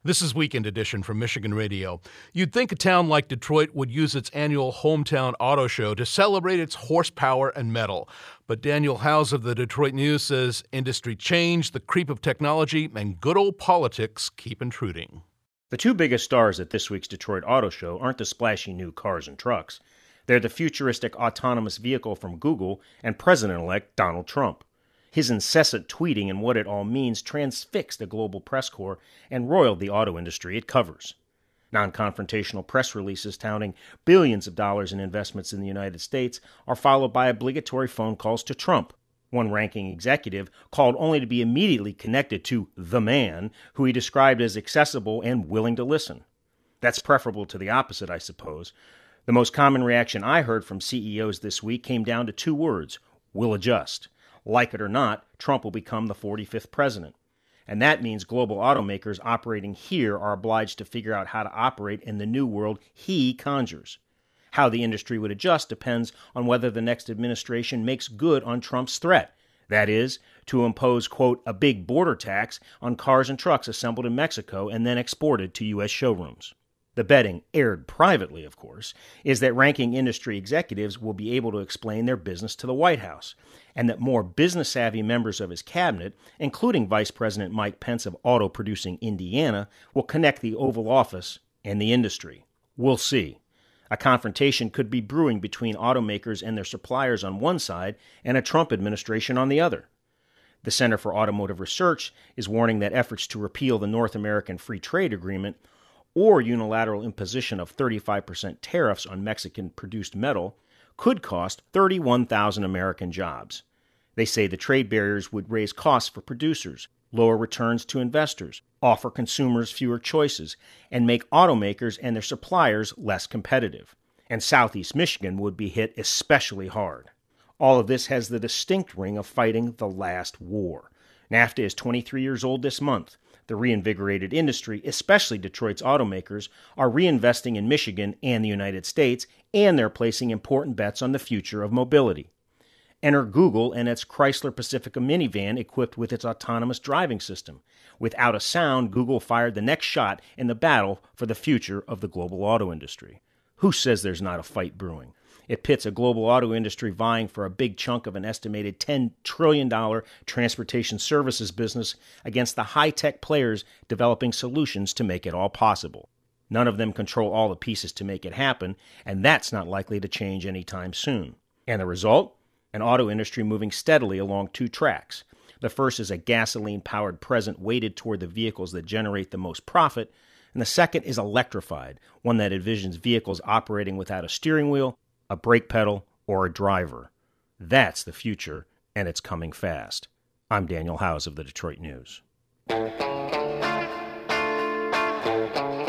This is Weekend Edition from Michigan Radio. You'd think a town like Detroit would use its annual Hometown Auto Show to celebrate its horsepower and metal. But Daniel Howes of the Detroit News says industry change, the creep of technology, and good old politics keep intruding. The two biggest stars at this week's Detroit Auto Show aren't the splashy new cars and trucks. They're the futuristic autonomous vehicle from Google and President-elect Donald Trump. His incessant tweeting and what it all means transfixed the global press corps and roiled the auto industry it covers. Non-confrontational press releases touting billions of dollars in investments in the United States are followed by obligatory phone calls to Trump. One ranking executive called only to be immediately connected to the man, who he described as accessible and willing to listen. That's preferable to the opposite, I suppose. The most common reaction I heard from CEOs this week came down to two words: we'll adjust. Like it or not, Trump will become the 45th president. And that means global automakers operating here are obliged to figure out how to operate in the new world he conjures. How the industry would adjust depends on whether the next administration makes good on Trump's threat. That is, to impose, quote, a big border tax on cars and trucks assembled in Mexico and then exported to U.S. showrooms. The betting, aired privately, of course, is that ranking industry executives will be able to explain their business to the White House, and that more business-savvy members of his cabinet, including Vice President Mike Pence of auto-producing Indiana, will connect the Oval Office and the industry. We'll see. A confrontation could be brewing between automakers and their suppliers on one side and a Trump administration on the other. The Center for Automotive Research is warning that efforts to repeal the North American Free Trade Agreement or unilateral imposition of 35% tariffs on Mexican-produced metal could cost 31,000 American jobs. They say the trade barriers would raise costs for producers, lower returns to investors, offer consumers fewer choices, and make automakers and their suppliers less competitive. And Southeast Michigan would be hit especially hard. All of this has the distinct ring of fighting the last war. NAFTA is 23 years old this month. The reinvigorated industry, especially Detroit's automakers, are reinvesting in Michigan and the United States, and they're placing important bets on the future of mobility. Enter Google and its Chrysler Pacifica minivan equipped with its autonomous driving system. Without a sound, Google fired the next shot in the battle for the future of the global auto industry. Who says there's not a fight brewing? It pits a global auto industry vying for a big chunk of an estimated $10 trillion transportation services business against the high-tech players developing solutions to make it all possible. None of them control all the pieces to make it happen, and that's not likely to change anytime soon. And the result? An auto industry moving steadily along two tracks. The first is a gasoline-powered present weighted toward the vehicles that generate the most profit, and the second is electrified, one that envisions vehicles operating without a steering wheel, a brake pedal, or a driver. That's the future, and it's coming fast. I'm Daniel Howes of the Detroit News.